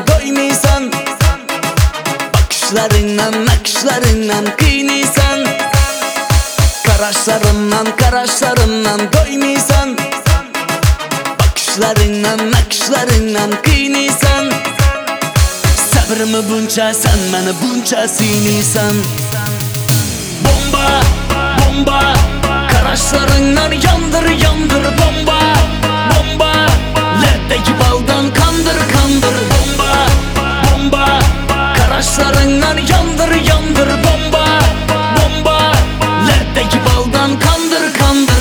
doymaysan. Bakışlarından, nakışlarından kıynıysan. Karaşlarından doymaysan. Bakışlarından, nakışlarından kıynıysan. Sabrımı bunca, sen beni bunca siniysan. Bomba, bomba, karaşlarından yandır yandır bomba. Bomba, leddeki baldan kandır kandır bomba. Bomba, karaşlarından yandır yandır bomba. Bomba, leddeki baldan kandır kandır.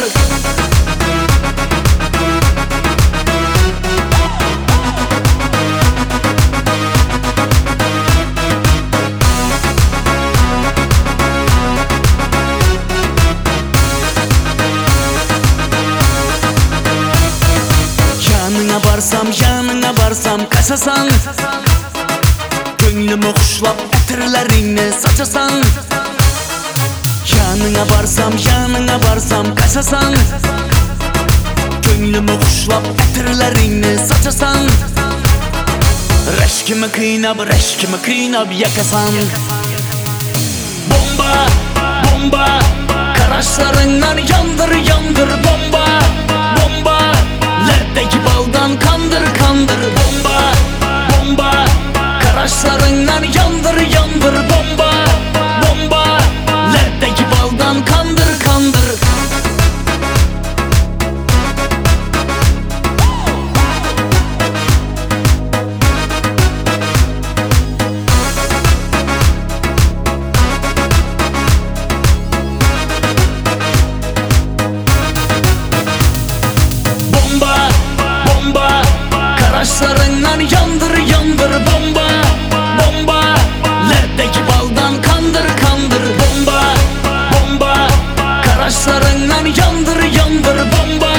Yanına varsam kaçasan. Gönlümü kuşlap etirlerini saçasan. Yanına varsam kaçasan. Gönlümü kuşlap etirlerini saçasan. Reşkimi kıynap yakasan. Bomba, bomba, karaşlarından yandır yandır bomba. Bomba, leddeki baldan kandır kandır bomba. Bomba, karaşlarından yandır yandır bomba. Bomba, leddeki baldan kandır kandır. Karaşlarından yandır yandır bomba. Bomba, leddeki baldan kandır kandır bomba. Bomba, karaşlarından yandır yandır bomba.